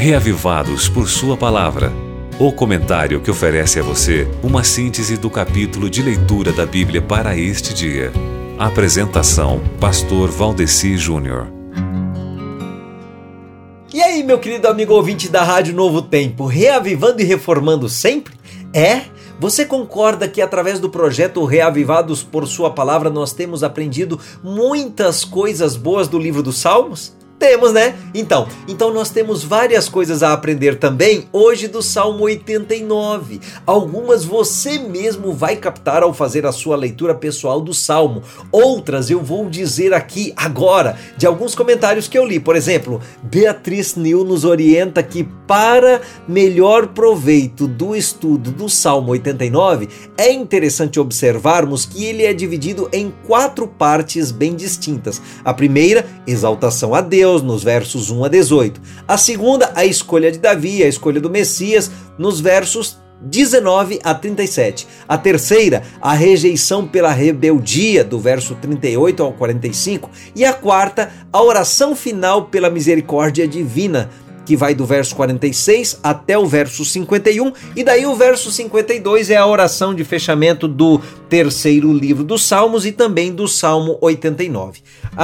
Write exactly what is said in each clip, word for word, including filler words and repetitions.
Reavivados por Sua Palavra. O comentário que oferece a você uma síntese do capítulo de leitura da Bíblia para este dia. Apresentação, Pastor Valdeci Júnior. E aí, meu querido amigo ouvinte da Rádio Novo Tempo, reavivando e reformando sempre? É? Você concorda que através do projeto Reavivados por Sua Palavra nós temos aprendido muitas coisas boas do livro dos Salmos? Temos, né? Então, então nós temos várias coisas a aprender também hoje do Salmo oitenta e nove. Algumas você mesmo vai captar ao fazer a sua leitura pessoal do Salmo. Outras eu vou dizer aqui agora de alguns comentários que eu li. Por exemplo, Beatriz Nil nos orienta que para melhor proveito do estudo do Salmo oitenta e nove, é interessante observarmos que ele é dividido em quatro partes bem distintas. A primeira, exaltação a Deus, nos versos um a dezoito. A segunda, a escolha de Davi, a escolha do Messias, nos versos dezenove a trinta e sete. A terceira, a rejeição pela rebeldia, do verso trinta e oito ao quarenta e cinco. E a quarta, a oração final pela misericórdia divina, que vai do verso quarenta e seis até o verso cinquenta e um, e daí o verso cinquenta e dois é a oração de fechamento do terceiro livro dos Salmos e também do Salmo oitenta e nove.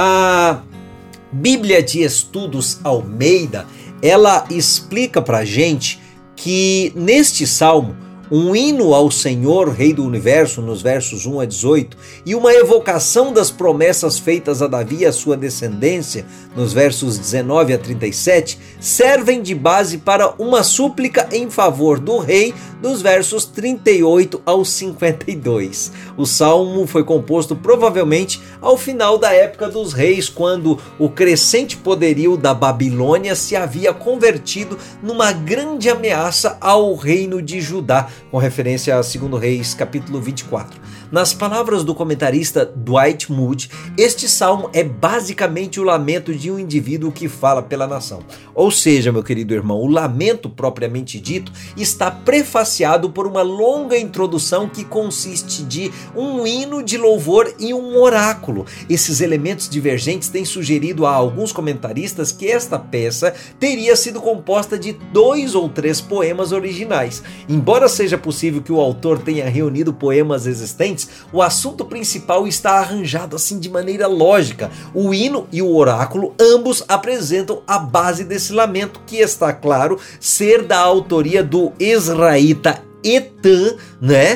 A Bíblia de Estudos Almeida, ela explica pra gente que neste salmo, um hino ao Senhor, Rei do Universo, nos versos um a dezoito, e uma evocação das promessas feitas a Davi e a sua descendência, nos versos dezenove a trinta e sete, servem de base para uma súplica em favor do rei, dos versos trinta e oito ao cinquenta e dois. O salmo foi composto provavelmente ao final da época dos reis, quando o crescente poderio da Babilônia se havia convertido numa grande ameaça ao reino de Judá, com referência a segundo Reis, capítulo vinte e quatro. Nas palavras do comentarista Dwight Moody, este salmo é basicamente o lamento de um indivíduo que fala pela nação. Ou seja, meu querido irmão, o lamento propriamente dito está prefaciado por uma longa introdução que consiste de um hino de louvor e um oráculo. Esses elementos divergentes têm sugerido a alguns comentaristas que esta peça teria sido composta de dois ou três poemas originais. Embora seja possível que o autor tenha reunido poemas existentes, o assunto principal está arranjado assim de maneira lógica. O hino e o oráculo ambos apresentam a base desse lamento, que está claro ser da autoria do israelita Etan, né?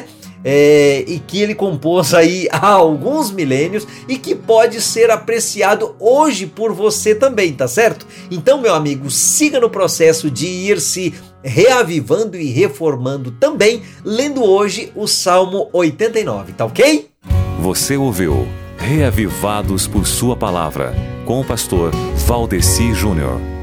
É, e que ele compôs aí há alguns milênios e que pode ser apreciado hoje por você também, tá certo? Então, meu amigo, siga no processo de ir se reavivando e reformando também, lendo hoje o Salmo oitenta e nove, tá ok? Você ouviu Reavivados por Sua Palavra, com o pastor Valdeci Júnior.